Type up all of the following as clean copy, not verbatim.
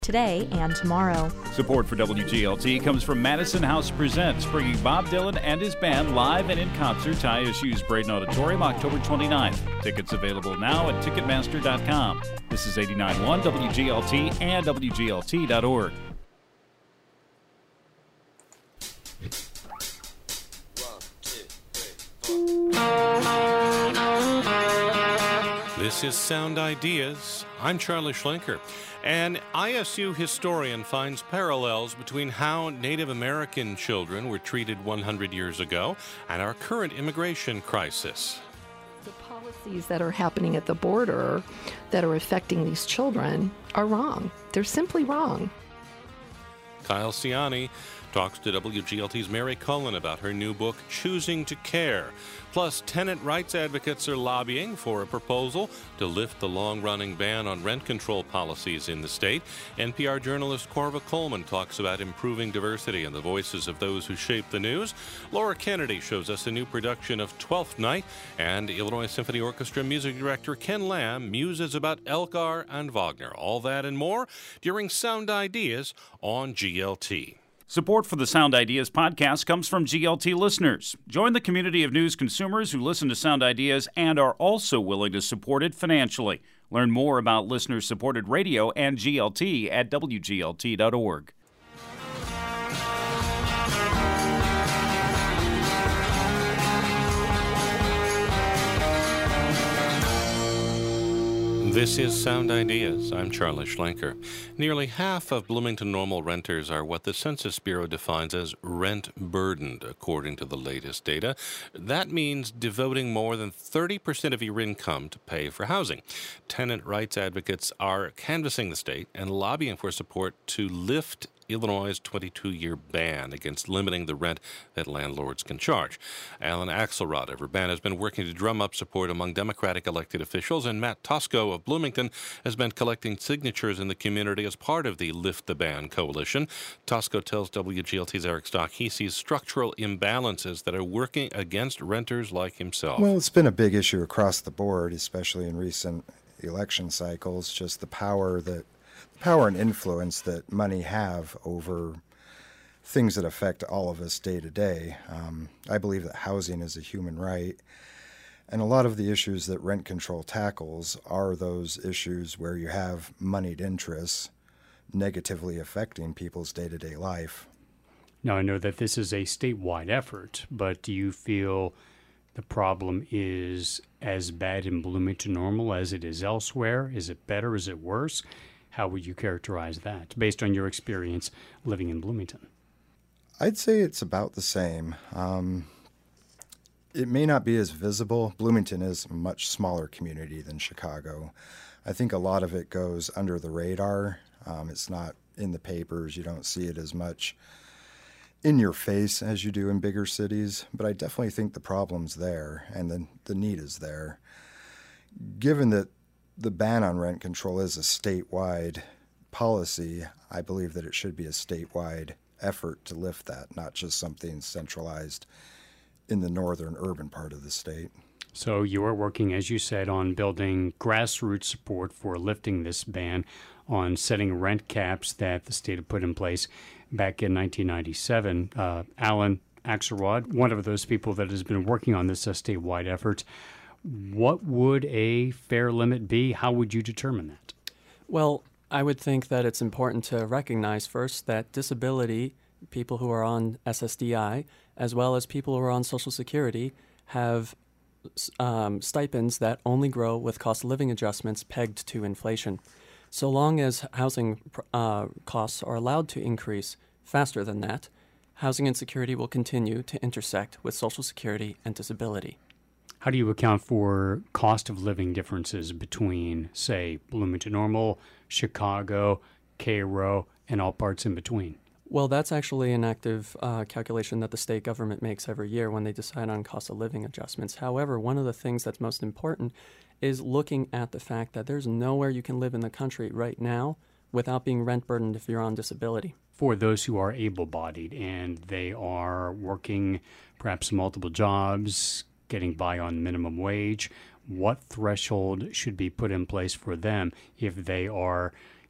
today and tomorrow. Support for WGLT comes from Madison House Presents, bringing Bob Dylan and his band live and in concert to ISU's Braden Auditorium October 29th. Tickets available now at Ticketmaster.com. This is 89.1 WGLT and WGLT.org. This is Sound Ideas. I'm Charlie Schlenker. An ISU historian finds parallels between how Native American children were treated 100 years ago and our current immigration crisis. The policies that are happening at the border that are affecting these children are wrong. They're simply wrong. Kyle Ciani talks to WGLT's Mary Cullen about her new book, Choosing to Care. Plus, tenant rights advocates are lobbying for a proposal to lift the long-running ban on rent control policies in the state. NPR journalist Corva Coleman talks about improving diversity and the voices of those who shape the news. Laura Kennedy shows us a new production of Twelfth Night, and Illinois Symphony Orchestra music director Ken Lamb muses about Elgar and Wagner. All that and more during Sound Ideas on GLT. Support for the Sound Ideas podcast comes from GLT listeners. Join the community of news consumers who listen to Sound Ideas and are also willing to support it financially. Learn more about listener-supported radio and GLT at WGLT.org. This is Sound Ideas. I'm Charlie Schlenker. Nearly half of Bloomington normal renters are what the Census Bureau defines as rent-burdened, according to the latest data. That means devoting more than 30% of your income to pay for housing. Tenant rights advocates are canvassing the state and lobbying for support to lift Illinois' 22-year ban against limiting the rent that landlords can charge. Alan Axelrod of Urbana has been working to drum up support among Democratic elected officials, and Matt Tosco of Bloomington has been collecting signatures in the community as part of the Lift the Ban coalition. Tosco tells WGLT's Eric Stock he sees structural imbalances that are working against renters like himself. Well, it's been a big issue across the board, especially in recent election cycles, just the power and influence that money have over things that affect all of us day to day. I believe that housing is a human right, and a lot of the issues that rent control tackles are those issues where you have moneyed interests negatively affecting people's day-to-day life. Now, I know that this is a statewide effort, but do you feel the problem is as bad in Bloomington normal as it is elsewhere? Is it better? Is it worse? How would you characterize that based on your experience living in Bloomington? I'd say it's about the same. It may not be as visible. Bloomington is a much smaller community than Chicago. I think a lot of it goes under the radar. It's not in the papers. You don't see it as much in your face as you do in bigger cities. But I definitely think the problem's there and the need is there. Given that the ban on rent control is a statewide policy, I believe that it should be a statewide effort to lift that, not just something centralized in the northern urban part of the state. So you are working, as you said, on building grassroots support for lifting this ban, on setting rent caps that the state had put in place back in 1997. Alan Axelrod, one of those people that has been working on this statewide effort. What would a fair limit be? How would you determine that? Well, I would think that it's important to recognize first that disability, people who are on SSDI, as well as people who are on Social Security, have stipends that only grow with cost of living adjustments pegged to inflation. So long as housing costs are allowed to increase faster than that, housing insecurity will continue to intersect with Social Security and disability. How do you account for cost of living differences between, say, Bloomington Normal, Chicago, Cairo, and all parts in between? Well, that's actually an active calculation that the state government makes every year when they decide on cost of living adjustments. However, one of the things that's most important is looking at the fact that there's nowhere you can live in the country right now without being rent burdened if you're on disability. For those who are able-bodied and they are working perhaps multiple jobs, getting by on minimum wage, what threshold should be put in place for them if they are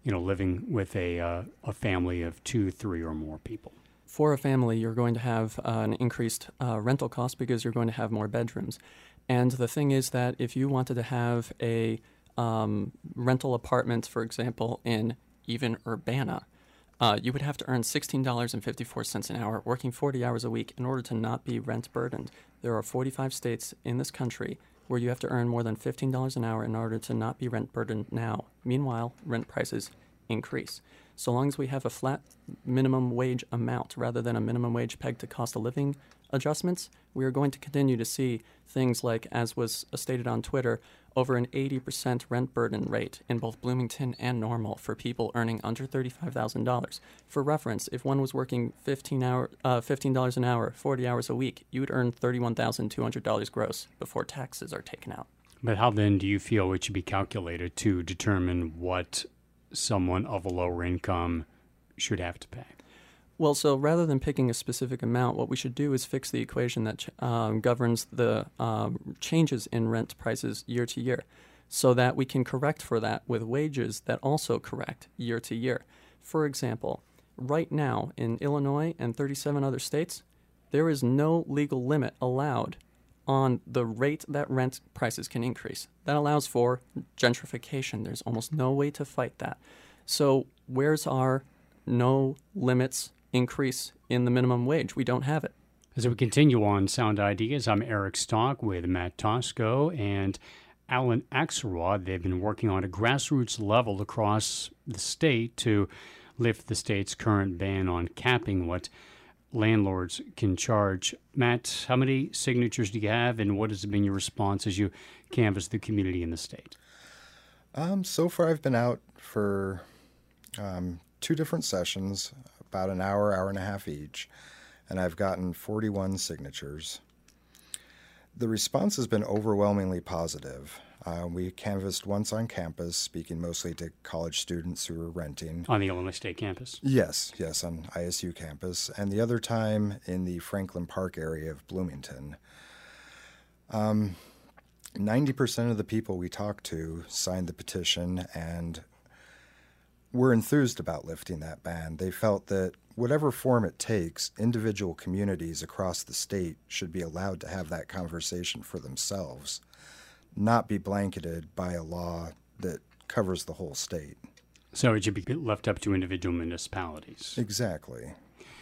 living with a family of 2, 3, or more people? For a family, you're going to have an increased rental cost because you're going to have more bedrooms. And the thing is that if you wanted to have a rental apartment, for example, in even Urbana, you would have to earn $16.54 an hour, working 40 hours a week in order to not be rent burdened. There are 45 states in this country where you have to earn more than $15 an hour in order to not be rent burdened now. Meanwhile, rent prices increase. So long as we have a flat minimum wage amount rather than a minimum wage pegged to cost of living adjustments, we are going to continue to see things like, as was stated on Twitter, over an 80% rent burden rate in both Bloomington and Normal for people earning under $35,000. For reference, if one was working $15 an hour, 40 hours a week, you would earn $31,200 gross before taxes are taken out. But how then do you feel it should be calculated to determine what someone of a lower income should have to pay? Well, so rather than picking a specific amount, what we should do is fix the equation that governs the changes in rent prices year to year so that we can correct for that with wages that also correct year to year. For example, right now in Illinois and 37 other states, there is no legal limit allowed on the rate that rent prices can increase. That allows for gentrification. There's almost no way to fight that. So where's our no limits increase in the minimum wage? We don't have it. As we continue on Sound Ideas, I'm Eric Stock with Matt Tosco and Alan Axelrod. They've been working on a grassroots level across the state to lift the state's current ban on capping what landlords can charge. Matt, how many signatures do you have, and what has been your response as you canvass the community in the state? So far, I've been out for 2 different sessions, about an hour, hour and a half each, and I've gotten 41 signatures. The response has been overwhelmingly positive. We canvassed once on campus, speaking mostly to college students who were renting. On the Illinois State campus? Yes, on ISU campus, and the other time in the Franklin Park area of Bloomington. 90% of the people we talked to signed the petition and were enthused about lifting that ban. They felt that whatever form it takes, individual communities across the state should be allowed to have that conversation for themselves, not be blanketed by a law that covers the whole state. So it should be left up to individual municipalities. Exactly.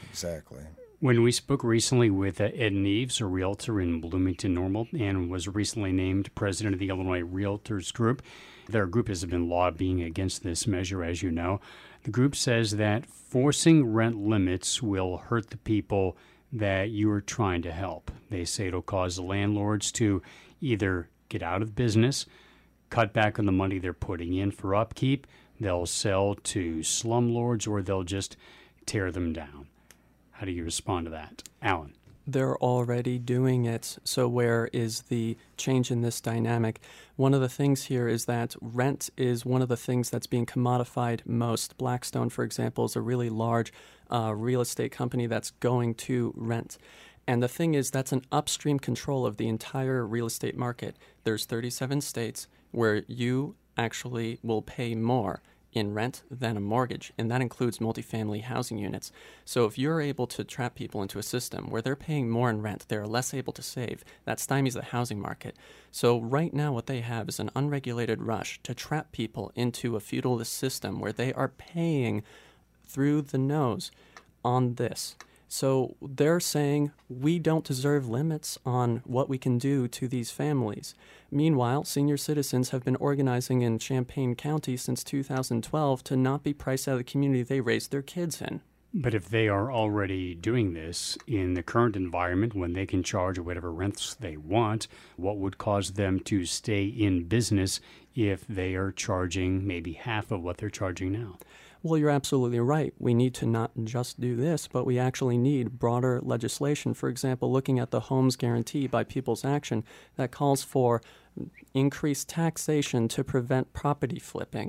When we spoke recently with Ed Neves, a realtor in Bloomington Normal, and was recently named president of the Illinois Realtors Group, their group has been lobbying against this measure, as you know. The group says that forcing rent limits will hurt the people that you are trying to help. They say it'll cause the landlords to either get out of business, cut back on the money they're putting in for upkeep, they'll sell to slumlords, or they'll just tear them down. How do you respond to that? Alan? They're already doing it. So where is the change in this dynamic? One of the things here is that rent is one of the things that's being commodified most. Blackstone, for example, is a really large real estate company that's going to rent. And the thing is, that's an upstream control of the entire real estate market. There's 37 states where you actually will pay more in rent than a mortgage, and that includes multifamily housing units. So if you're able to trap people into a system where they're paying more in rent, they're less able to save, that stymies the housing market. So right now what they have is an unregulated rush to trap people into a feudalist system where they are paying through the nose on this. So they're saying we don't deserve limits on what we can do to these families. Meanwhile, senior citizens have been organizing in Champaign County since 2012 to not be priced out of the community they raised their kids in. But if they are already doing this in the current environment when they can charge whatever rents they want, what would cause them to stay in business if they are charging maybe half of what they're charging now? Well, you're absolutely right. We need to not just do this, but we actually need broader legislation. For example, looking at the Homes Guarantee by People's Action that calls for increased taxation to prevent property flipping.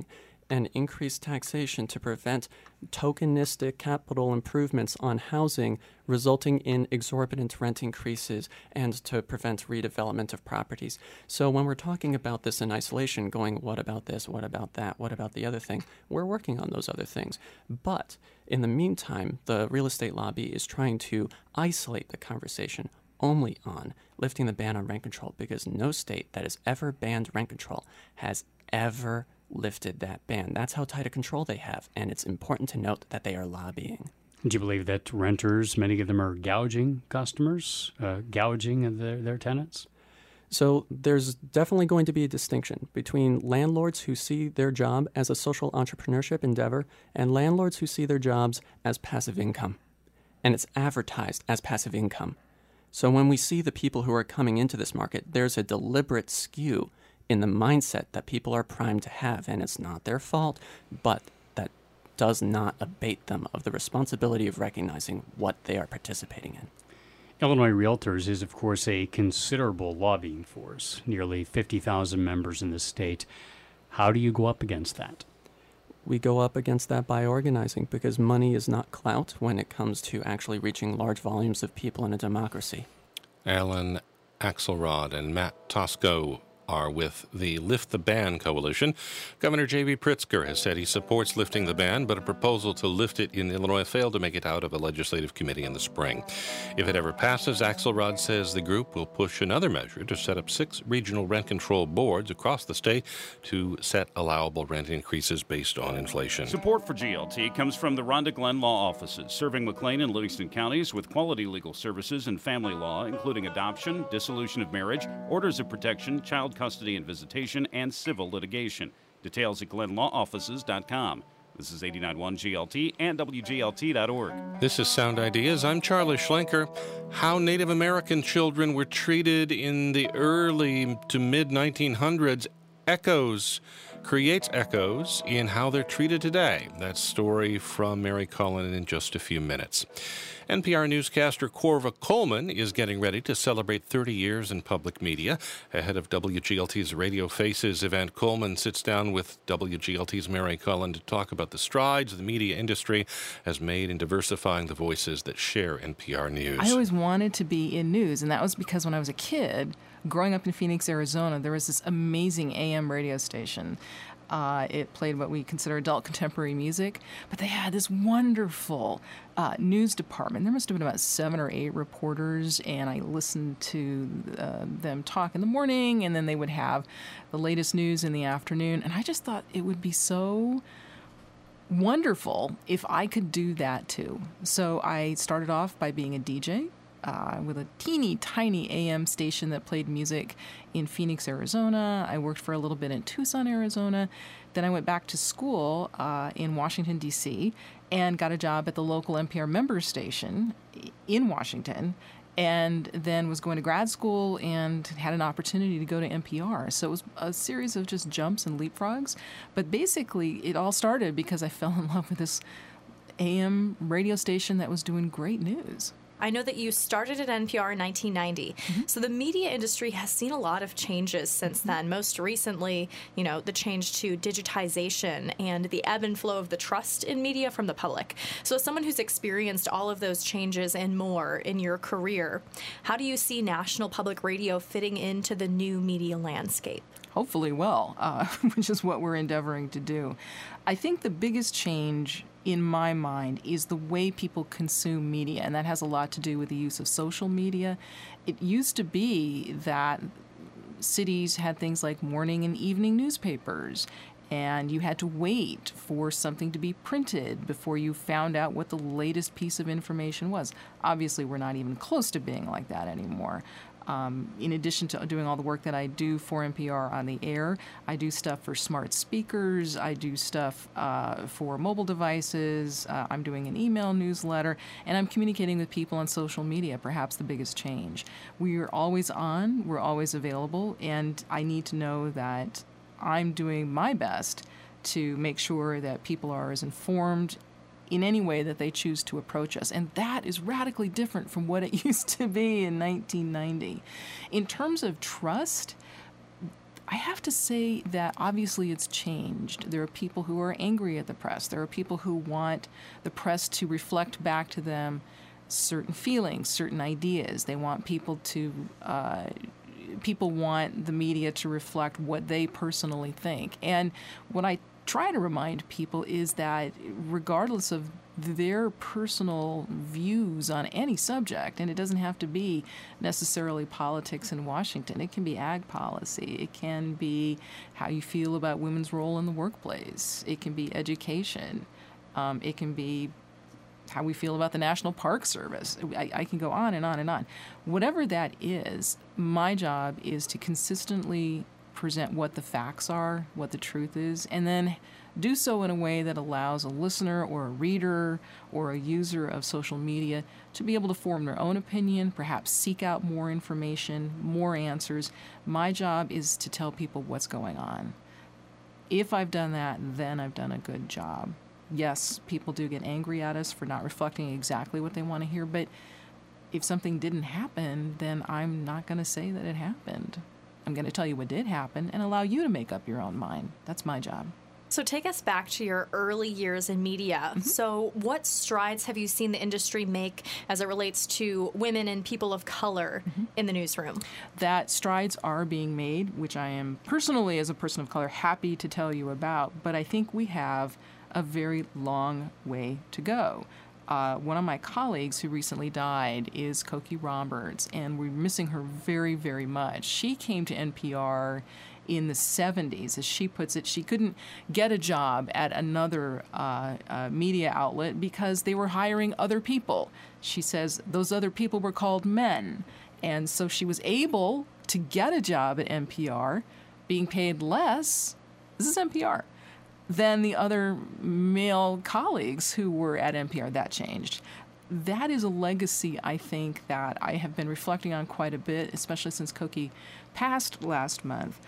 and increased taxation to prevent tokenistic capital improvements on housing, resulting in exorbitant rent increases and to prevent redevelopment of properties. So when we're talking about this in isolation, going, what about this, what about that, what about the other thing, we're working on those other things. But in the meantime, the real estate lobby is trying to isolate the conversation only on lifting the ban on rent control, because no state that has ever banned rent control has ever lifted that ban. That's how tight a control they have, and it's important to note that they are lobbying. Do you believe that renters, many of them are gouging customers, gouging their tenants? So there's definitely going to be a distinction between landlords who see their job as a social entrepreneurship endeavor and landlords who see their jobs as passive income. And it's advertised as passive income. So when we see the people who are coming into this market, there's a deliberate skew in the mindset that people are primed to have, and it's not their fault, but that does not abate them of the responsibility of recognizing what they are participating in. Illinois Realtors is, of course, a considerable lobbying force, nearly 50,000 members in the state. How do you go up against that? We go up against that by organizing, because money is not clout when it comes to actually reaching large volumes of people in a democracy. Alan Axelrod and Matt Tosco are with the Lift the Ban coalition. Governor J.B. Pritzker has said he supports lifting the ban, but a proposal to lift it in Illinois failed to make it out of a legislative committee in the spring. If it ever passes, Axelrod says the group will push another measure to set up 6 regional rent control boards across the state to set allowable rent increases based on inflation. Support for GLT comes from the Rhonda Glenn Law Offices, serving McLean and Livingston counties with quality legal services and family law, including adoption, dissolution of marriage, orders of protection, child custody and visitation, and civil litigation. Details at glenlawoffices.com. This is 89.1 GLT and WGLT.org. This is Sound Ideas. I'm Charlie Schlenker. How Native American children were treated in the early to mid-1900s creates echoes in how they're treated today. That story from Mary Cullen in just a few minutes. NPR newscaster Corva Coleman is getting ready to celebrate 30 years in public media. Ahead of WGLT's Radio Faces event, Coleman sits down with WGLT's Mary Cullen to talk about the strides the media industry has made in diversifying the voices that share NPR news. I always wanted to be in news, and that was because when I was a kid, growing up in Phoenix, Arizona, there was this amazing AM radio station. It played what we consider adult contemporary music, but they had this wonderful news department. There must have been about 7 or 8 reporters, and I listened to them talk in the morning, and then they would have the latest news in the afternoon. And I just thought it would be so wonderful if I could do that too. So I started off by being a DJ. With a teeny tiny AM station that played music in Phoenix, Arizona. I worked for a little bit in Tucson, Arizona. Then I went back to school in Washington, D.C., and got a job at the local NPR member station in Washington, and then was going to grad school and had an opportunity to go to NPR. So it was a series of just jumps and leapfrogs. But basically, it all started because I fell in love with this AM radio station that was doing great news. I know that you started at NPR in 1990. Mm-hmm. So the media industry has seen a lot of changes since then. Most recently, the change to digitization and the ebb and flow of the trust in media from the public. So as someone who's experienced all of those changes and more in your career, how do you see National Public Radio fitting into the new media landscape? Hopefully well, which is what we're endeavoring to do. I think the biggest change in my mind is the way people consume media, and that has a lot to do with the use of social media. It used to be that cities had things like morning and evening newspapers, and you had to wait for something to be printed before you found out what the latest piece of information was. Obviously, we're not even close to being like that anymore. In addition to doing all the work that I do for NPR on the air, I do stuff for smart speakers, I do stuff for mobile devices, I'm doing an email newsletter, and I'm communicating with people on social media, perhaps the biggest change. We're always on, we're always available, and I need to know that I'm doing my best to make sure that people are as informed in any way that they choose to approach us. And that is radically different from what it used to be in 1990. In terms of trust, I have to say that obviously it's changed. There are people who are angry at the press. There are people who want the press to reflect back to them certain feelings, certain ideas. They want people want the media to reflect what they personally think. And what I try to remind people is that regardless of their personal views on any subject, and it doesn't have to be necessarily politics in Washington, it can be ag policy, it can be how you feel about women's role in the workplace, it can be education, it can be how we feel about the National Park Service. I can go on and on and on. Whatever that is, my job is to consistently present what the facts are, what the truth is, and then do so in a way that allows a listener or a reader or a user of social media to be able to form their own opinion, perhaps seek out more information, more answers. My job is to tell people what's going on. If I've done that, then I've done a good job. Yes, people do get angry at us for not reflecting exactly what they want to hear, but if something didn't happen, then I'm not going to say that it happened. I'm going to tell you what did happen and allow you to make up your own mind. That's my job. So take us back to your early years in media. So what strides have you seen the industry make as it relates to women and people of color in the newsroom? That strides are being made, which I am personally, as a person of color, happy to tell you about. But I think we have a very long way to go. One of my colleagues who recently died is Cokie Roberts, and we're missing her very, very much. She came to NPR in the 70s, as she puts it. She couldn't get a job at another media outlet because they were hiring other people. She says those other people were called men. And so she was able to get a job at NPR, being paid less, this is NPR, than the other male colleagues who were at NPR. That changed. That is a legacy, I think, that I have been reflecting on quite a bit, especially since Cokie passed last month,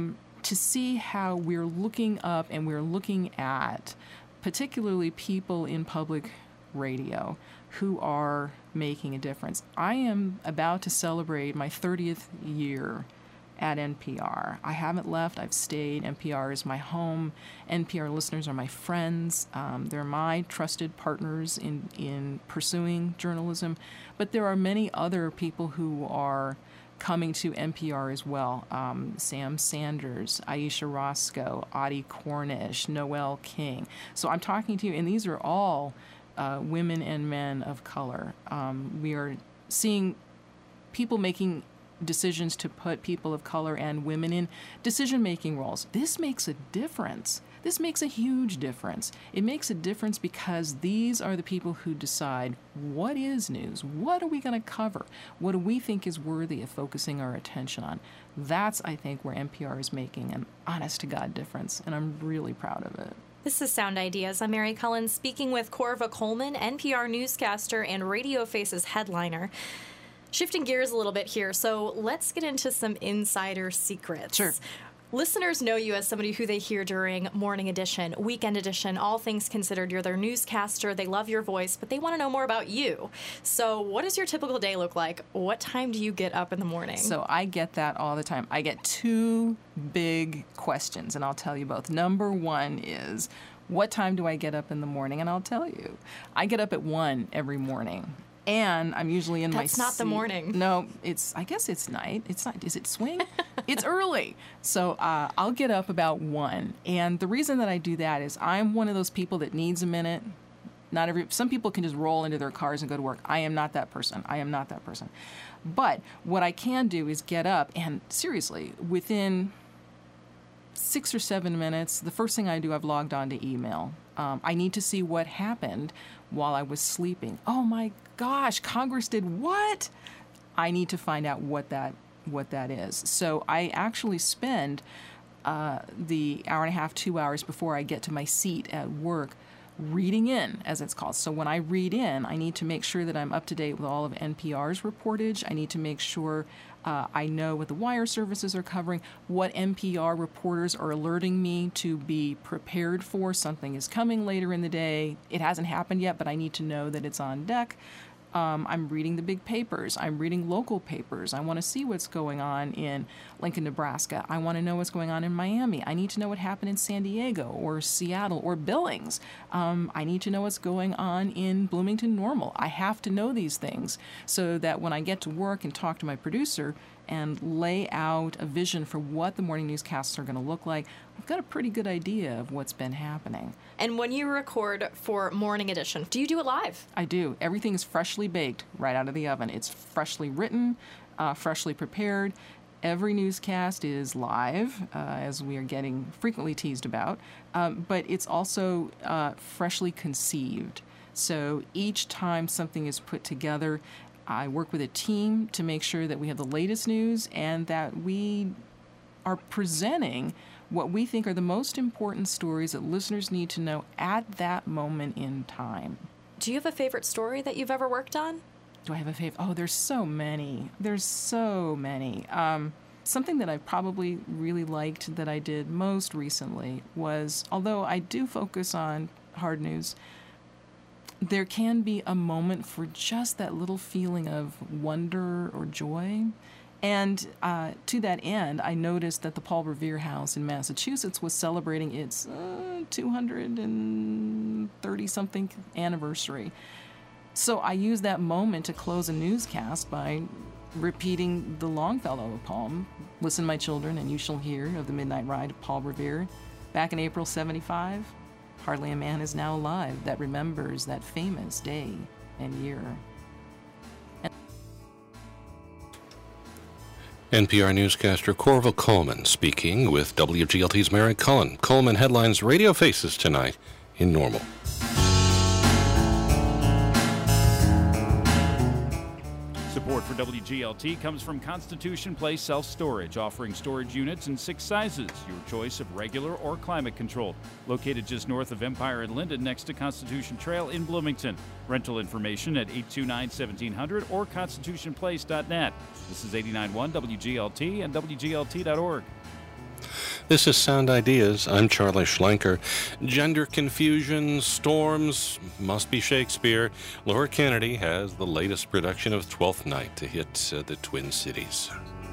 to see how we're looking up and we're looking at particularly people in public radio who are making a difference. I am about to celebrate my 30th year at NPR. I haven't left. I've stayed. NPR is my home. NPR listeners are my friends. They're my trusted partners in pursuing journalism. But there are many other people who are coming to NPR as well. Sam Sanders, Aisha Roscoe, Audie Cornish, Noel King. So I'm talking to you, and these are all women and men of color. We are seeing people making decisions to put people of color and women in decision-making roles. This makes a difference. This makes a huge difference. It makes a difference because these are the people who decide what is news, what are we going to cover, what do we think is worthy of focusing our attention on. That's, I think, where NPR is making an honest-to-God difference, and I'm really proud of it. This is Sound Ideas. I'm Mary Cullen, speaking with Corva Coleman, NPR newscaster and Radio Faces headliner. Shifting gears a little bit here, so let's get into some insider secrets. Sure. Listeners know you as somebody who they hear during Morning Edition, Weekend Edition, all things considered. You're their newscaster. They love your voice, but they want to know more about you. So what does your typical day look like? What time do you get up in the morning? So I get that all the time. I get two big questions, and I'll tell you both. Number one is, what time do I get up in the morning? And I'll tell you. I get up at 1 every morning. And I'm usually in my seat. That's not the morning. No, I guess it's night. It's not. Is it swing? It's early. So I'll get up about 1. And the reason that I do that is I'm one of those people that needs a minute. Some people can just roll into their cars and go to work. I am not that person. But what I can do is get up and seriously, within 6 or 7 minutes, the first thing I do, I've logged on to email. I need to see what happened while I was sleeping. Oh my gosh, Congress did what? I need to find out what that is. So I actually spend the hour and a half, 2 hours before I get to my seat at work reading in, as it's called. So when I read in, I need to make sure that I'm up to date with all of NPR's reportage. I need to make sure I know what the wire services are covering, what NPR reporters are alerting me to be prepared for. Something is coming later in the day. It hasn't happened yet, but I need to know that it's on deck. I'm reading the big papers. I'm reading local papers. I want to see what's going on in Lincoln, Nebraska. I want to know what's going on in Miami. I need to know what happened in San Diego or Seattle or Billings. I need to know what's going on in Bloomington Normal. I have to know these things so that when I get to work and talk to my producer and lay out a vision for what the morning newscasts are going to look like, I've got a pretty good idea of what's been happening. And when you record for Morning Edition, do you do it live? I do. Everything is freshly baked right out of the oven. It's freshly written, freshly prepared. Every newscast is live, as we are getting frequently teased about, but it's also freshly conceived. So each time something is put together, I work with a team to make sure that we have the latest news and that we are presenting what we think are the most important stories that listeners need to know at that moment in time. Do you have a favorite story that you've ever worked on? Do I have a favorite? Oh, there's so many. Something that I probably really liked that I did most recently was, although I do focus on hard news, there can be a moment for just that little feeling of wonder or joy. And to that end, I noticed that the Paul Revere House in Massachusetts was celebrating its 230-something anniversary. So I used that moment to close a newscast by repeating the Longfellow poem, "Listen, my children, and you shall hear of the midnight ride of Paul Revere. Back in April 75, hardly a man is now alive that remembers that famous day and year." NPR newscaster Corval Coleman speaking with WGLT's Mary Cullen. Coleman headlines Radio Faces tonight in Normal. Support for WGLT comes from Constitution Place Self-Storage, offering storage units in 6 sizes, your choice of regular or climate-controlled. Located just north of Empire and Linden, next to Constitution Trail in Bloomington. Rental information at 829-1700 or constitutionplace.net. This is 89.1 WGLT and WGLT.org. This is Sound Ideas. I'm Charlie Schlenker. Gender confusion, storms, must be Shakespeare. Laura Kennedy has the latest production of Twelfth Night to hit the Twin Cities.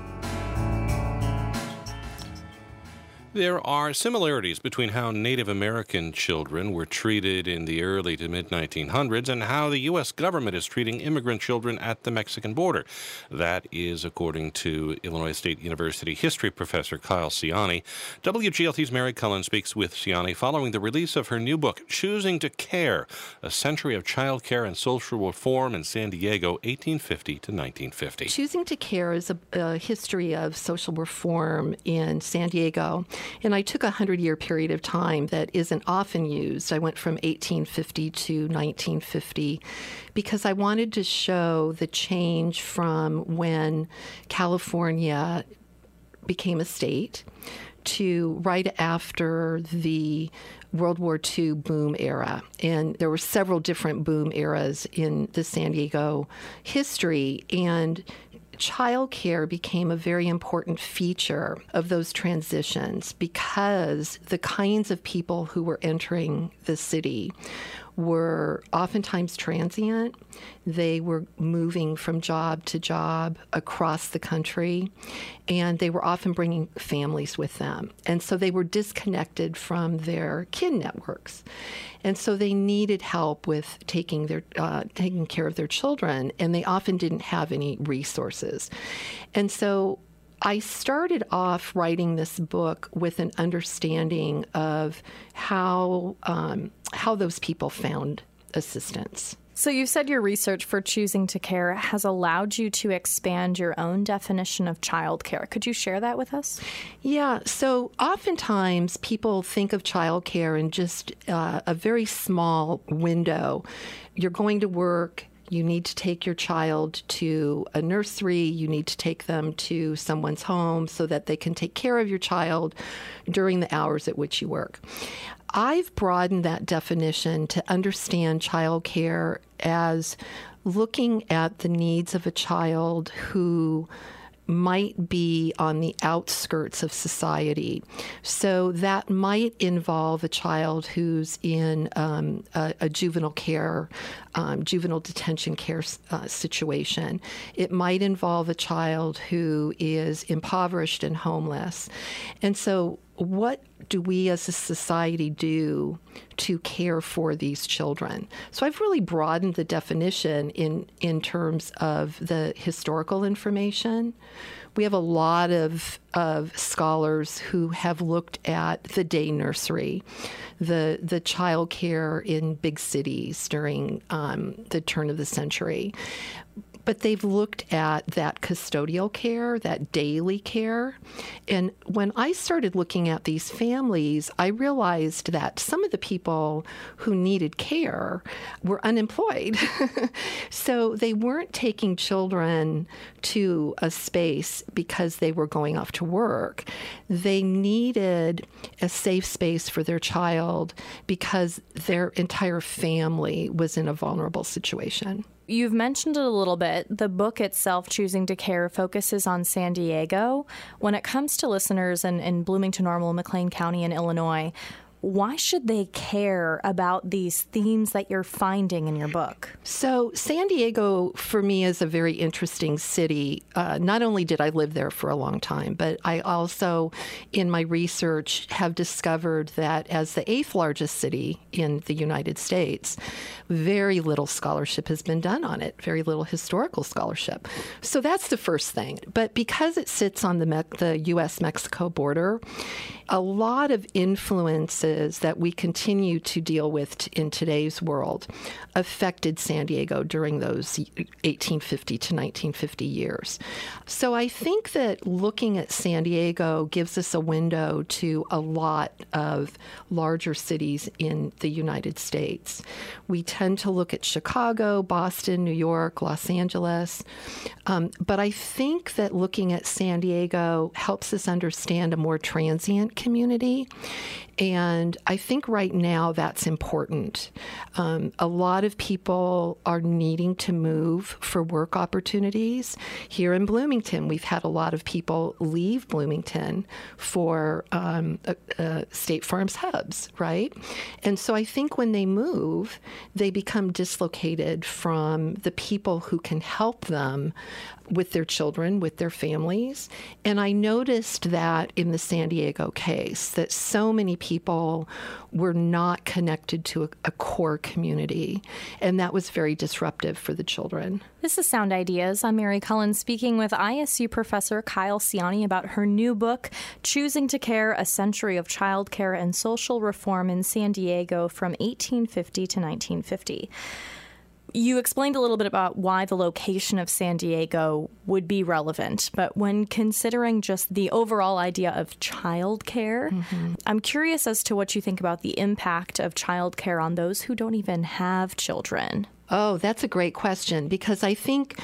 There are similarities between how Native American children were treated in the early to mid-1900s and how the U.S. government is treating immigrant children at the Mexican border. That is according to Illinois State University history professor Kyle Ciani. WGLT's Mary Cullen speaks with Ciani following the release of her new book, Choosing to Care, A Century of Child Care and Social Reform in San Diego, 1850 to 1950. Choosing to Care is a history of social reform in San Diego. And I took a 100-year period of time that isn't often used. I went from 1850 to 1950 because I wanted to show the change from when California became a state to right after the World War II boom era. And there were several different boom eras in the San Diego history. And childcare became a very important feature of those transitions because the kinds of people who were entering the city were oftentimes transient. They were moving from job to job across the country, and they were often bringing families with them. And so they were disconnected from their kin networks. And so they needed help with taking care of their children, and they often didn't have any resources. And so I started off writing this book with an understanding of how those people found assistance. So you said your research for Choosing to Care has allowed you to expand your own definition of child care. Could you share that with us? Yeah. So oftentimes people think of child care in just a very small window. You're going to work. You need to take your child to a nursery. You need to take them to someone's home so that they can take care of your child during the hours at which you work. I've broadened that definition to understand child care as looking at the needs of a child who might be on the outskirts of society. So that might involve a child who's in a juvenile care, juvenile detention care situation. It might involve a child who is impoverished and homeless. And so what do we as a society do to care for these children? So I've really broadened the definition in terms of the historical information. We have a lot of scholars who have looked at the day nursery, the child care in big cities during the turn of the century. But they've looked at that custodial care, that daily care. And when I started looking at these families, I realized that some of the people who needed care were unemployed. So they weren't taking children to a space because they were going off to work. They needed a safe space for their child because their entire family was in a vulnerable situation. You've mentioned it a little bit. The book itself, Choosing to Care, focuses on San Diego. When it comes to listeners in Bloomington, Normal, McLean County, and Illinois, why should they care about these themes that you're finding in your book? So San Diego, for me, is a very interesting city. Not only did I live there for a long time, but I also, in my research, have discovered that as the 8th largest city in the United States, very little scholarship has been done on it, very little historical scholarship. So that's the first thing. But because it sits on the U.S.-Mexico border, a lot of influences that we continue to deal with in today's world affected San Diego during those 1850 to 1950 years. So I think that looking at San Diego gives us a window to a lot of larger cities in the United States. We tend to look at Chicago, Boston, New York, Los Angeles, but I think that looking at San Diego helps us understand a more transient community. And I think right now that's important. A lot of people are needing to move for work opportunities. Here in Bloomington, we've had a lot of people leave Bloomington for State Farm's hubs, right? And so I think when they move, they become dislocated from the people who can help them with their children, with their families. And I noticed that in the San Diego case, that so many people were not connected to a core community, and that was very disruptive for the children. This is Sound Ideas. I'm Mary Cullen speaking with ISU professor Kyle Ciani about her new book, Choosing to Care, A Century of Child Care and Social Reform in San Diego from 1850 to 1950. You explained a little bit about why the location of San Diego would be relevant, but when considering just the overall idea of childcare, I'm curious as to what you think about the impact of childcare on those who don't even have children. Oh, that's a great question, because I think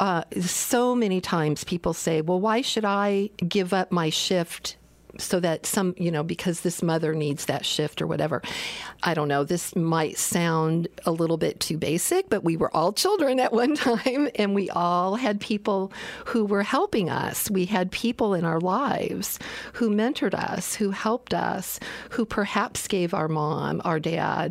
so many times people say, well, why should I give up my shift so that because this mother needs that shift or whatever. I don't know, this might sound a little bit too basic, but we were all children at one time, and we all had people who were helping us. We had people in our lives who mentored us, who helped us, who perhaps gave our mom, our dad,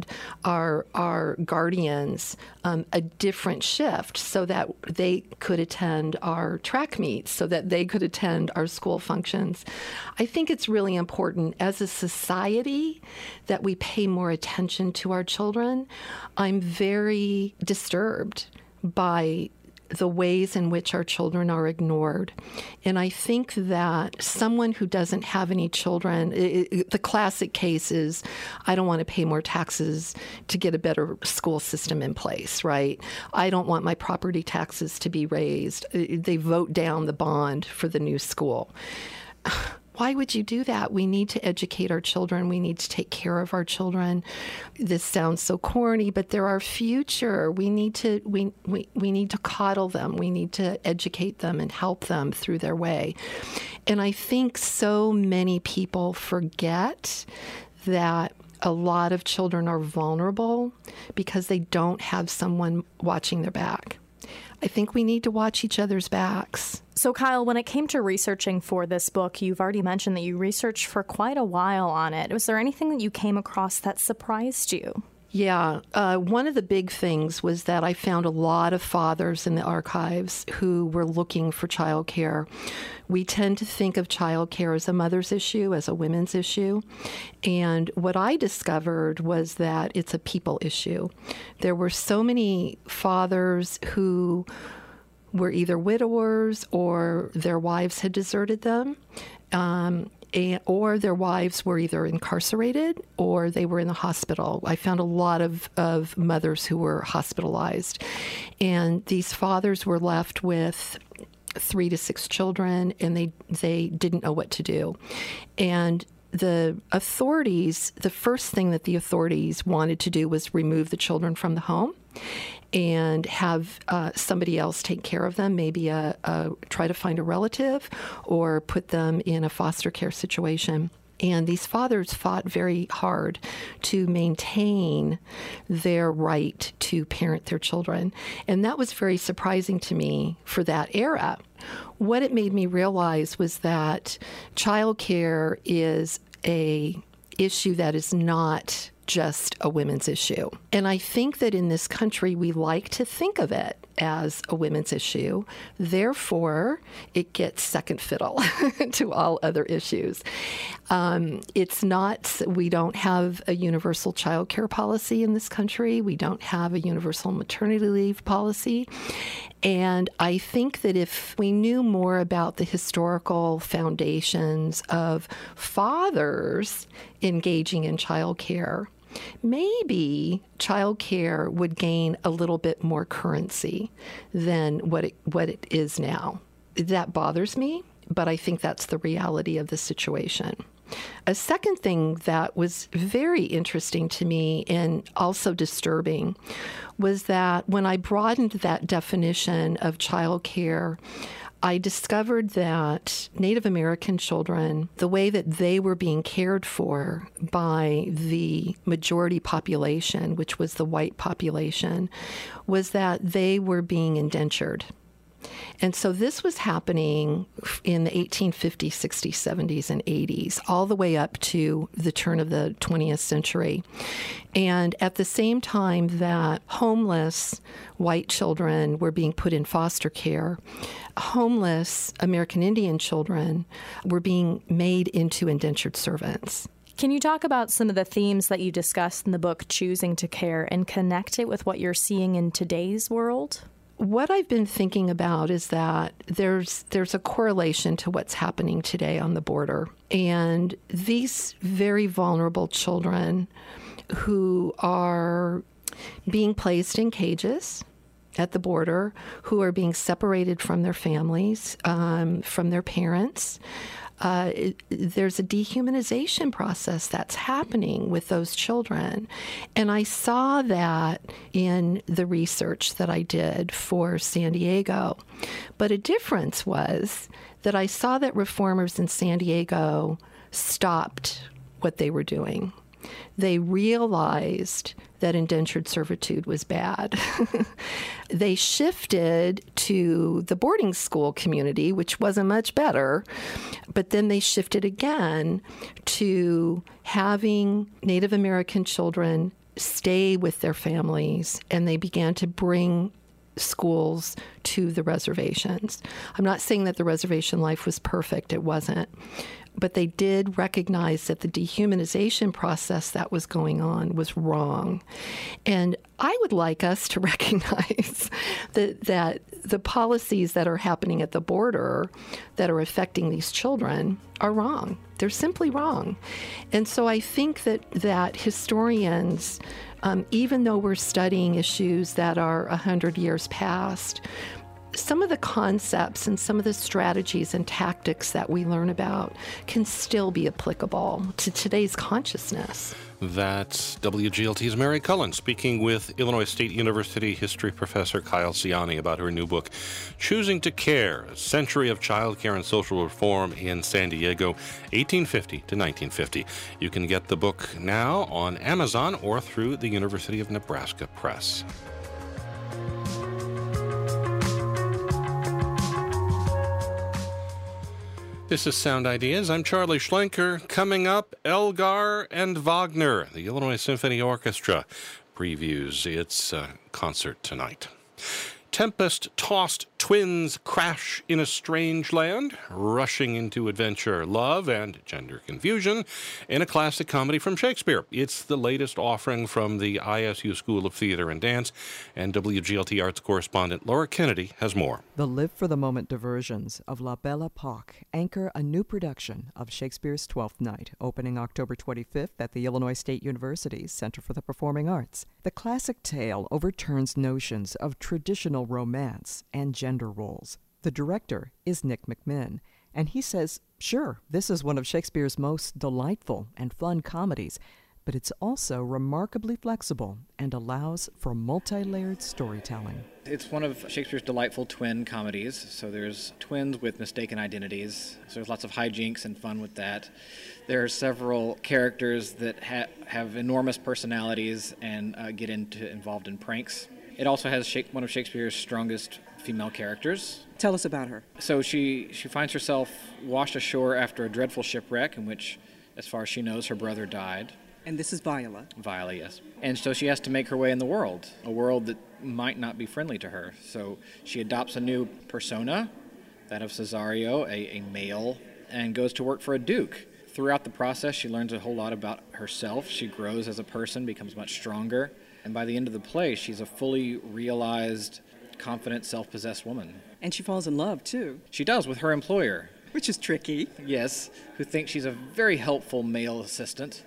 our guardians a different shift so that they could attend our track meets, so that they could attend our school functions. I think it's really important as a society that we pay more attention to our children. I'm very disturbed by the ways in which our children are ignored. And I think that someone who doesn't have any children, the classic case is, I don't want to pay more taxes to get a better school system in place, right? I don't want my property taxes to be raised. They vote down the bond for the new school. Why would you do that? We need to educate our children. We need to take care of our children. This sounds so corny, but they're our future. We need to coddle them. We need to educate them and help them through their way. And I think so many people forget that a lot of children are vulnerable because they don't have someone watching their back. I think we need to watch each other's backs. So, Kyle, when it came to researching for this book, you've already mentioned that you researched for quite a while on it. Was there anything that you came across that surprised you? Yeah. One of the big things was that I found a lot of fathers in the archives who were looking for childcare. We tend to think of childcare as a mother's issue, as a women's issue. And what I discovered was that it's a people issue. There were so many fathers who were either widowers or their wives had deserted them. Or their wives were either incarcerated or they were in the hospital. I found a lot of mothers who were hospitalized. And these fathers were left with 3 to 6 children, and they didn't know what to do. And the authorities, the first thing that the authorities wanted to do was remove the children from the home and have somebody else take care of them, maybe try to find a relative or put them in a foster care situation. And these fathers fought very hard to maintain their right to parent their children. And that was very surprising to me for that era. What it made me realize was that childcare is a issue that is not just a women's issue. And I think that in this country, we like to think of it as a women's issue. Therefore, it gets second fiddle to all other issues. It's not, we don't have a universal child care policy in this country. We don't have a universal maternity leave policy. And I think that if we knew more about the historical foundations of fathers engaging in child care, maybe child care would gain a little bit more currency than what it is now. That bothers me, but I think that's the reality of the situation. A second thing that was very interesting to me and also disturbing was that when I broadened that definition of child care, I discovered that Native American children, the way that they were being cared for by the majority population, which was the white population, was that they were being indentured. And so this was happening in the 1850s, 60s, 70s, and 80s, all the way up to the turn of the 20th century. And at the same time that homeless white children were being put in foster care, homeless American Indian children were being made into indentured servants. Can you talk about some of the themes that you discussed in the book, Choosing to Care, and connect it with what you're seeing in today's world? What I've been thinking about is that there's a correlation to what's happening today on the border. And these very vulnerable children who are being placed in cages at the border, who are being separated from their families, from their parents, there's a dehumanization process that's happening with those children. And I saw that in the research that I did for San Diego. But a difference was that I saw that reformers in San Diego stopped what they were doing. They realized that indentured servitude was bad. They shifted to the boarding school community, which wasn't much better, but then they shifted again to having Native American children stay with their families, and they began to bring schools to the reservations. I'm not saying that the reservation life was perfect. It wasn't. But they did recognize that the dehumanization process that was going on was wrong. And I would like us to recognize that the policies that are happening at the border that are affecting these children are wrong. They're simply wrong. And so I think that historians, even though we're studying issues that are 100 years past, some of the concepts and some of the strategies and tactics that we learn about can still be applicable to today's consciousness. That's WGLT's Mary Cullen speaking with Illinois State University history professor Kyle Ciani about her new book, Choosing to Care, A Century of Child Care and Social Reform in San Diego, 1850 to 1950. You can get the book now on Amazon or through the University of Nebraska Press. This is Sound Ideas. I'm Charlie Schlenker. Coming up, Elgar and Wagner. The Illinois Symphony Orchestra previews its concert tonight. Tempest-tossed twins crash in a strange land, rushing into adventure, love, and gender confusion in a classic comedy from Shakespeare. It's the latest offering from the ISU School of Theater and Dance, and WGLT Arts correspondent Laura Kennedy has more. The Live for the Moment diversions of La Belle Époque anchor a new production of Shakespeare's Twelfth Night, opening October 25th at the Illinois State University's Center for the Performing Arts. The classic tale overturns notions of traditional romance and gender roles. The director is Nick McMinn, and he says, sure, this is one of Shakespeare's most delightful and fun comedies, but it's also remarkably flexible and allows for multi-layered storytelling. It's one of Shakespeare's delightful twin comedies, so there's twins with mistaken identities, so there's lots of hijinks and fun with that. There are several characters that have enormous personalities and get involved in pranks. It also has one of Shakespeare's strongest female characters. Tell us about her. So she finds herself washed ashore after a dreadful shipwreck in which, as far as she knows, her brother died. And this is Viola. Viola, yes. And so she has to make her way in the world, a world that might not be friendly to her. So she adopts a new persona, that of Cesario, a male, and goes to work for a duke. Throughout the process, she learns a whole lot about herself. She grows as a person, becomes much stronger. And by the end of the play, she's a fully realized, confident, self-possessed woman. And she falls in love, too. She does, with her employer. Which is tricky. Yes, who thinks she's a very helpful male assistant.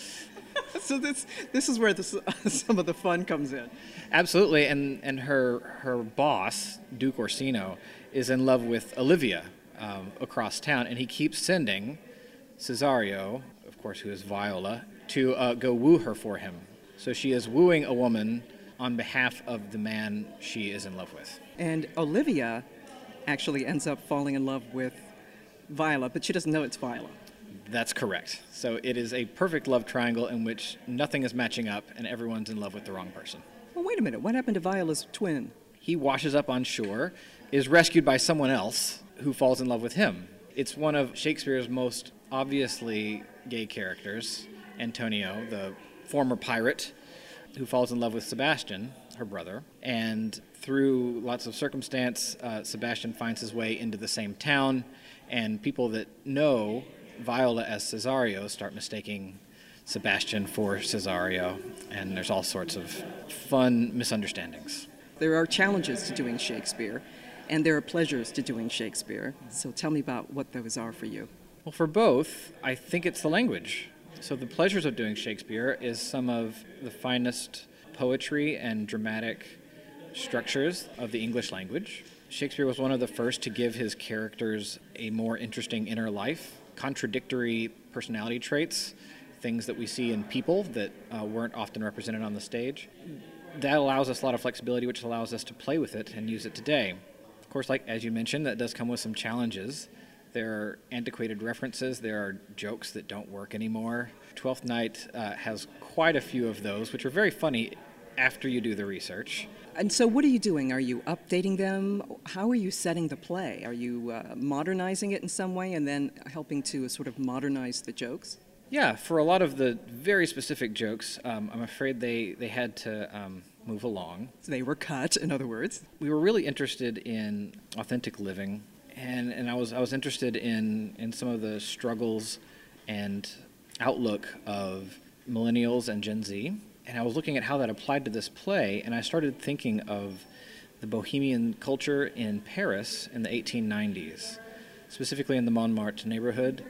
So this is where some of the fun comes in. Absolutely, and her boss, Duke Orsino, is in love with Olivia across town, and he keeps sending Cesario, of course, who is Viola, to go woo her for him. So she is wooing a woman on behalf of the man she is in love with. And Olivia actually ends up falling in love with Viola, but she doesn't know it's Viola. That's correct. So it is a perfect love triangle in which nothing is matching up and everyone's in love with the wrong person. Well, wait a minute. What happened to Viola's twin? He washes up on shore, is rescued by someone else who falls in love with him. It's one of Shakespeare's most obviously gay characters, Antonio, the former pirate who falls in love with Sebastian, her brother, and through lots of circumstance, Sebastian finds his way into the same town, and people that know Viola as Cesario start mistaking Sebastian for Cesario, and there's all sorts of fun misunderstandings. There are challenges to doing Shakespeare, and there are pleasures to doing Shakespeare. So tell me about what those are for you. Well, for both, I think it's the language. So the pleasures of doing Shakespeare is some of the finest poetry and dramatic structures of the English language. Shakespeare was one of the first to give his characters a more interesting inner life, contradictory personality traits, things that we see in people that weren't often represented on the stage. That allows us a lot of flexibility, which allows us to play with it and use it today. Of course, like as you mentioned, that does come with some challenges. There are antiquated references, there are jokes that don't work anymore. Twelfth Night has quite a few of those, which are very funny after you do the research. And so what are you doing? Are you updating them? How are you setting the play? Are you modernizing it in some way and then helping to sort of modernize the jokes? Yeah, for a lot of the very specific jokes, I'm afraid they had to move along. So they were cut, in other words. We were really interested in authentic living, and I was interested in some of the struggles and outlook of millennials and Gen Z. And I was looking at how that applied to this play, and I started thinking of the bohemian culture in Paris in the 1890s, specifically in the Montmartre neighborhood.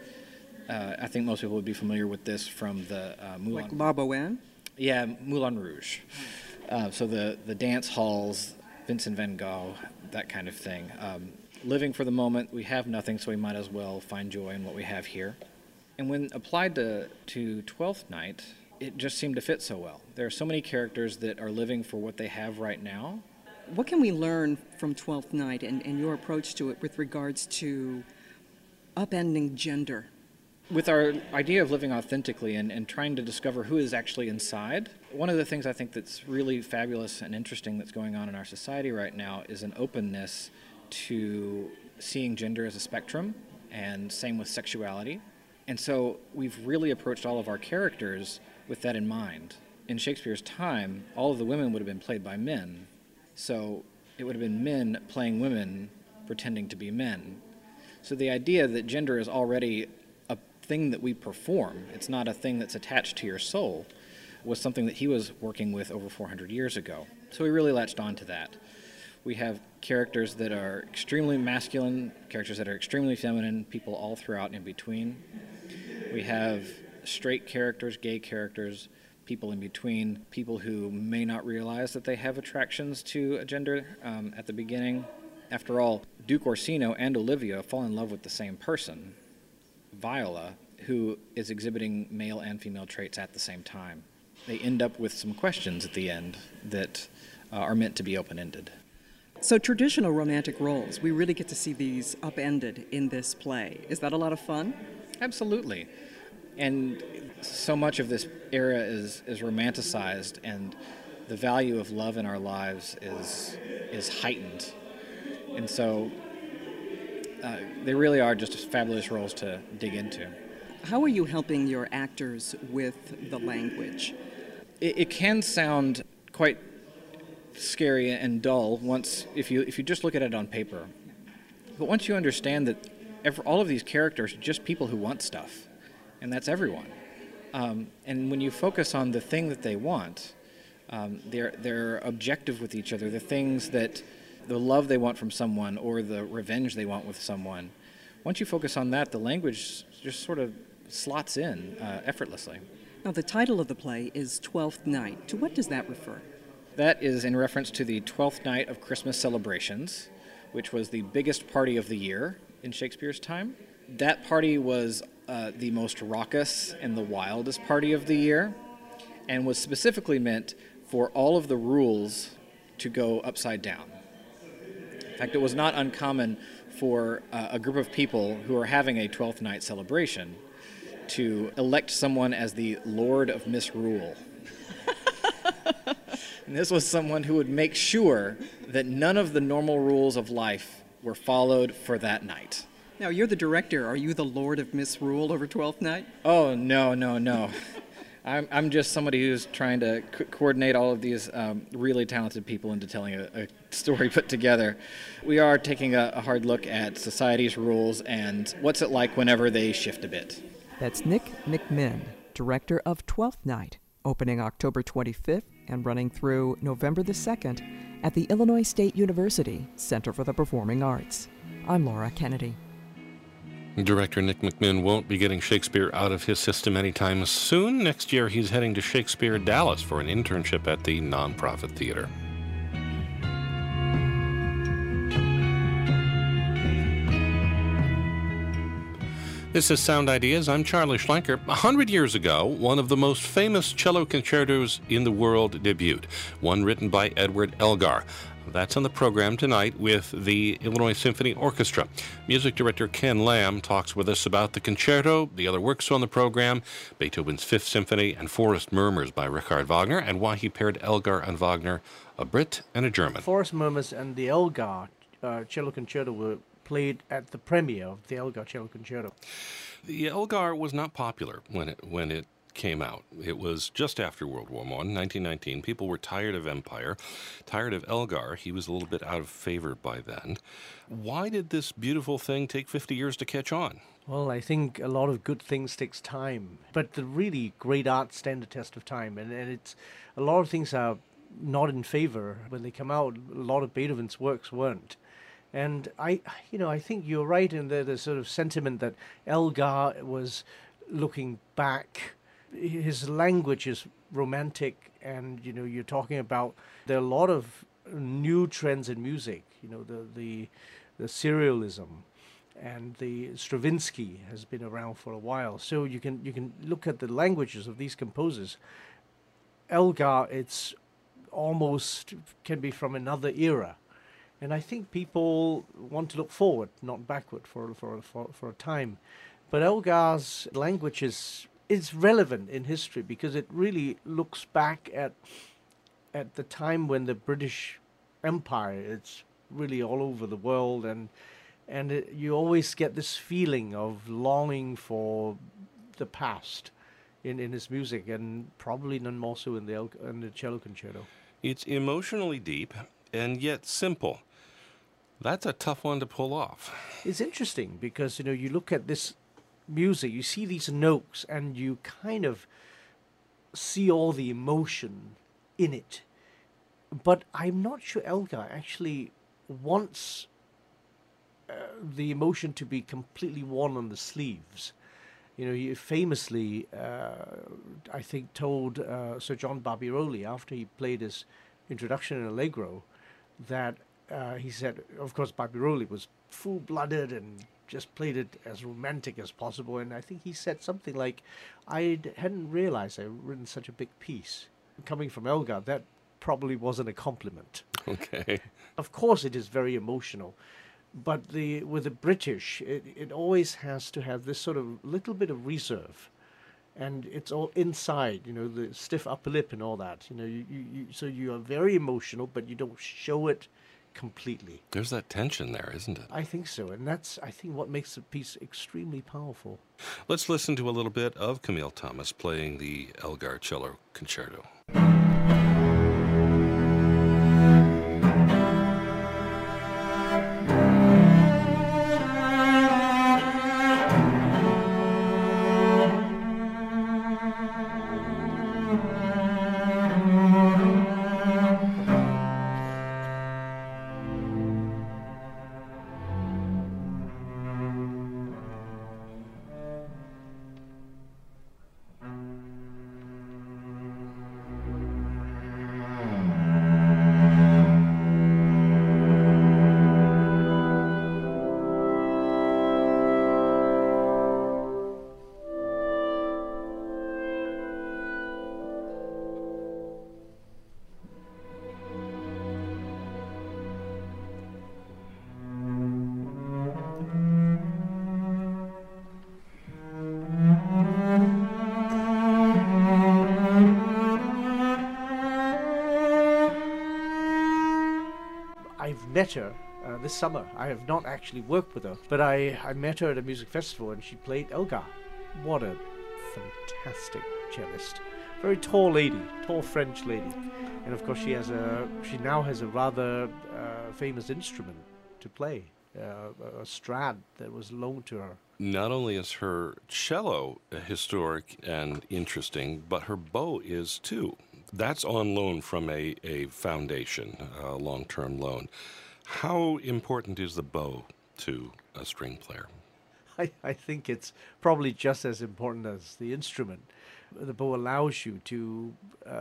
I think most people would be familiar with this from the Moulin. Like La Bohème? Yeah, Moulin Rouge. So the dance halls, Vincent van Gogh, that kind of thing. Living for the moment, we have nothing, so we might as well find joy in what we have here. And when applied to Twelfth Night, it just seemed to fit so well. There are so many characters that are living for what they have right now. What can we learn from Twelfth Night and your approach to it with regards to upending gender? With our idea of living authentically and trying to discover who is actually inside, one of the things I think that's really fabulous and interesting that's going on in our society right now is an openness to seeing gender as a spectrum and same with sexuality. And so we've really approached all of our characters with that in mind. In Shakespeare's time, all of the women would have been played by men. So it would have been men playing women pretending to be men. So the idea that gender is already a thing that we perform, it's not a thing that's attached to your soul, was something that he was working with over 400 years ago. So we really latched on to that. We have characters that are extremely masculine, characters that are extremely feminine, people all throughout in between. We have straight characters, gay characters, people in between, people who may not realize that they have attractions to a gender at the beginning. After all, Duke Orsino and Olivia fall in love with the same person, Viola, who is exhibiting male and female traits at the same time. They end up with some questions at the end that are meant to be open-ended. So traditional romantic roles, we really get to see these upended in this play. Is that a lot of fun? Absolutely. And so much of this era is romanticized, and the value of love in our lives is heightened. And so they really are just fabulous roles to dig into. How are you helping your actors with the language? It can sound quite scary and dull if you just look at it on paper. But once you understand that all of these characters are just people who want stuff, and that's everyone. And when you focus on the thing that they want, they're objective with each other, the love they want from someone or the revenge they want with someone. Once you focus on that, the language just sort of slots in effortlessly. Now, the title of the play is Twelfth Night. To what does that refer? That is in reference to the 12th night of Christmas celebrations, which was the biggest party of the year in Shakespeare's time. That party was the most raucous and the wildest party of the year, and was specifically meant for all of the rules to go upside down. In fact, it was not uncommon for a group of people who are having a 12th night celebration to elect someone as the Lord of Misrule. And this was someone who would make sure that none of the normal rules of life were followed for that night. Now, you're the director. Are you the Lord of Misrule over Twelfth Night? Oh, no. I'm just somebody who's trying to coordinate all of these really talented people into telling a story put together. We are taking a hard look at society's rules and what's it like whenever they shift a bit. That's Nick McMinn, director of Twelfth Night, opening October 25th and running through November the 2nd at the Illinois State University Center for the Performing Arts. I'm Laura Kennedy. Director Nick McMinn won't be getting Shakespeare out of his system anytime soon. Next year, he's heading to Shakespeare Dallas for an internship at the nonprofit theater. This is Sound Ideas. I'm Charlie Schlenker. 100 years ago, one of the most famous cello concertos in the world debuted, one written by Edward Elgar. That's on the program tonight with the Illinois Symphony Orchestra. Music director Ken Lamb talks with us about the concerto, the other works on the program, Beethoven's Fifth Symphony, and Forest Murmurs by Richard Wagner, and why he paired Elgar and Wagner, a Brit and a German. Forest Murmurs and the Elgar cello concerto were played at the premiere of the Elgar cello concerto. The Elgar was not popular when it came out. It was just after World War I, 1919. People were tired of Empire, tired of Elgar. He was a little bit out of favor by then. Why did this beautiful thing take 50 years to catch on? Well, I think a lot of good things takes time, but the really great art stand the test of time, and it's a lot of things are not in favor when they come out. A lot of Beethoven's works weren't. And I think you're right in the sort of sentiment that Elgar was looking back. His language is romantic, and you're talking about there are a lot of new trends in music. The serialism, and the Stravinsky has been around for a while. So you can look at the languages of these composers. Elgar, it's almost can be from another era. And I think people want to look forward, not backward, for a time. But Elgar's language is relevant in history because it really looks back at the time when the British Empire, it's really all over the world, and And you always get this feeling of longing for the past in his music, and probably none more so in the cello concerto. It's emotionally deep and yet simple. That's a tough one to pull off. It's interesting because, you look at this music, you see these notes, and you kind of see all the emotion in it. But I'm not sure Elgar actually wants the emotion to be completely worn on the sleeves. He famously, I think, told Sir John Barbirolli after he played his introduction in Allegro that he said, of course, Barbirolli was full-blooded and just played it as romantic as possible. And I think he said something like, I hadn't realized I'd written such a big piece. Coming from Elgar, that probably wasn't a compliment. Okay. Of course it is very emotional. But with the British, it always has to have this sort of little bit of reserve. And it's all inside, the stiff upper lip and all that. So you are very emotional, but you don't show it completely. There's that tension there, isn't it? I think so. And that's, I think, what makes the piece extremely powerful. Let's listen to a little bit of Camille Thomas playing the Elgar Cello Concerto. Met her this summer. I have not actually worked with her, but I met her at a music festival and she played Elgar. What a fantastic cellist. Very tall lady, tall French lady. And of course she now has a rather famous instrument to play, a Strad that was loaned to her. Not only is her cello historic and interesting, but her bow is too. That's on loan from a foundation, a long-term loan. How important is the bow to a string player? I think it's probably just as important as the instrument. The bow allows you to,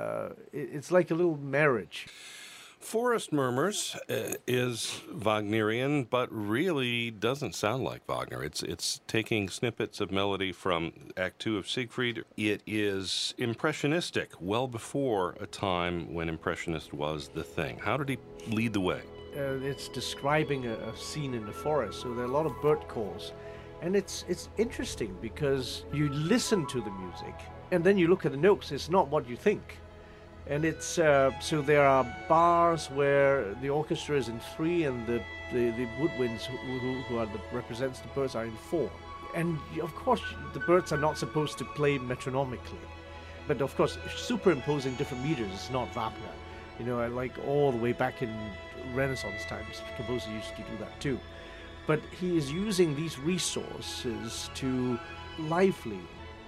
it's like a little marriage. Forest Murmurs is Wagnerian, but really doesn't sound like Wagner. It's taking snippets of melody from Act 2 of Siegfried. It is impressionistic, well before a time when impressionist was the thing. How did he lead the way? It's describing a scene in the forest, so there are a lot of bird calls. And it's interesting because you listen to the music, and then you look at the notes. It's not what you think. And it's so there are bars where the orchestra is in 3 and the woodwinds who are represents the birds are in 4. And of course the birds are not supposed to play metronomically, but of course superimposing different meters is not Wagner. Like all the way back in Renaissance times, composers used to do that too. But he is using these resources to lively.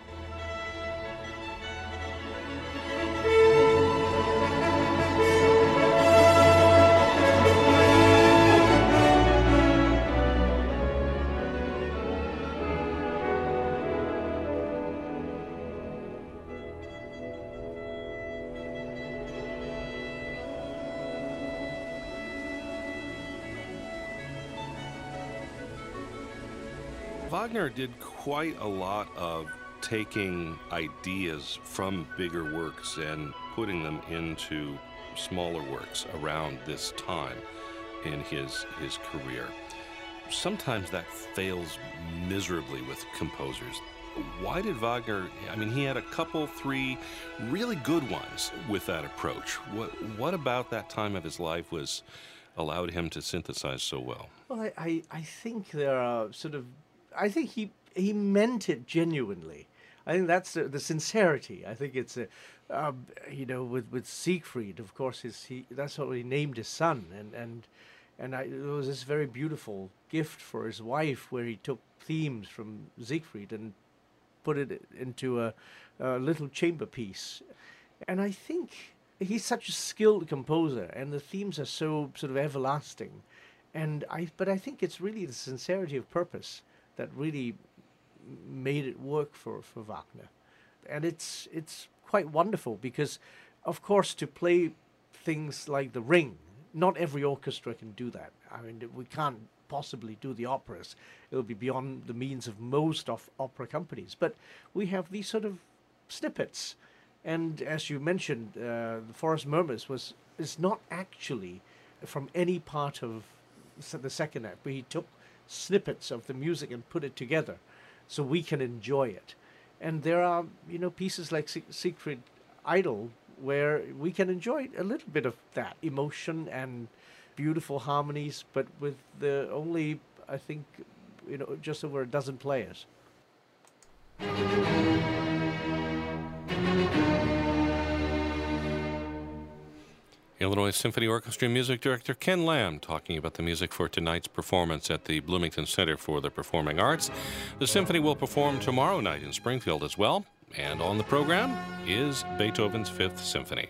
Wagner did quite a lot of taking ideas from bigger works and putting them into smaller works around this time in his career. Sometimes that fails miserably with composers. Why did Wagner, he had a couple, 3 really good ones with that approach. What about that time of his life was allowed him to synthesize so well? Well, I think there are I think he meant it genuinely. I think that's the sincerity. I think it's with Siegfried, of course, that's what he named his son, and it was this very beautiful gift for his wife, where he took themes from Siegfried and put it into a little chamber piece. And I think he's such a skilled composer, and the themes are so sort of everlasting. But I think it's really the sincerity of purpose that really made it work for Wagner. And it's quite wonderful because, of course, to play things like The Ring, not every orchestra can do that. I mean, we can't possibly do the operas. It'll be beyond the means of most of opera companies. But we have these sort of snippets. And as you mentioned, The Forest Murmurs is not actually from any part of the second act, but he took snippets of the music and put it together so we can enjoy it. And there are, pieces like Siegfried Idle where we can enjoy a little bit of that emotion and beautiful harmonies, but with the only, I think, just over a dozen players. Illinois Symphony Orchestra Music Director Ken Lamb talking about the music for tonight's performance at the Bloomington Center for the Performing Arts. The symphony will perform tomorrow night in Springfield as well, and on the program is Beethoven's Fifth Symphony.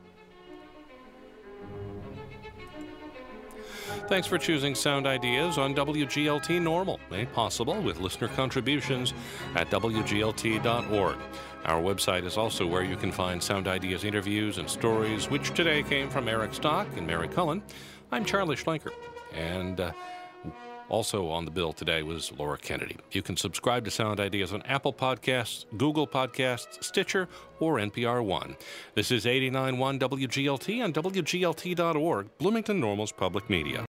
Thanks for choosing Sound Ideas on WGLT Normal, made possible with listener contributions at WGLT.org. Our website is also where you can find Sound Ideas interviews and stories, which today came from Eric Stock and Mary Cullen. I'm Charlie Schlenker, and also on the bill today was Laura Kennedy. You can subscribe to Sound Ideas on Apple Podcasts, Google Podcasts, Stitcher, or NPR One. This is 89.1 WGLT on WGLT.org, Bloomington Normal's public media.